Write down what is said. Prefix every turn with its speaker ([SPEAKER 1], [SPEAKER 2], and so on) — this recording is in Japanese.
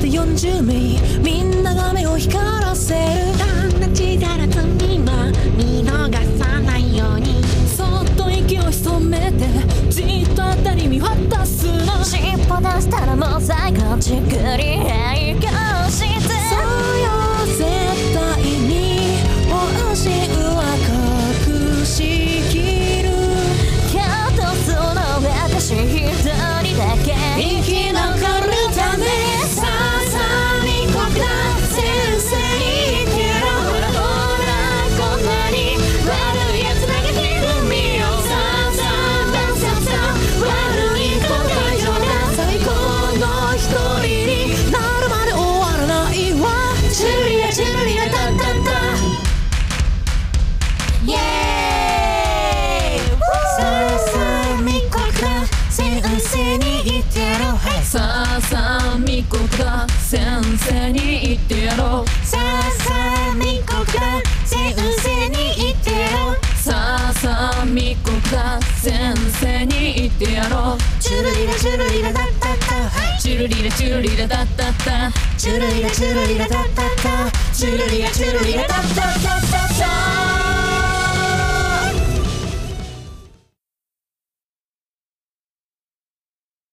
[SPEAKER 1] て40名、みんなが目を光らせる。
[SPEAKER 2] どんな小さな罪も見逃さないように、
[SPEAKER 1] そっと息を潜めてじっとあたり見渡すの。
[SPEAKER 3] 尻尾出したらもう最後じっくり並行して、
[SPEAKER 1] そうよ絶対に報酬は隠しきる。
[SPEAKER 3] けどその私一人だけ
[SPEAKER 1] 生き残るため、さあさあみこくだ先生に言ってやろう。
[SPEAKER 3] ほらほらこんなに悪いやつ投げて踏みよう。
[SPEAKER 1] さあさあダンサーさん悪いこと大丈夫だ。最高の一人になるまで終わらないわ。チュルリラチュルリラタッタッタ、
[SPEAKER 3] イエーイ。
[SPEAKER 2] さあさあみこくだ先生に言ってやろう。
[SPEAKER 1] さあさあみこくだ先生に言ってやろう。
[SPEAKER 2] さあさあみこくだ先生に言ってやろう。
[SPEAKER 1] さあさあみこくだ先生に言ってやろう。
[SPEAKER 2] チュルリラチュルリラタッタッタ、
[SPEAKER 1] チュルリラチュルリラタッタッタ、
[SPEAKER 2] チュルリラチュルリラタッタッタ、チュルリラチュルリラタッタッタッタ。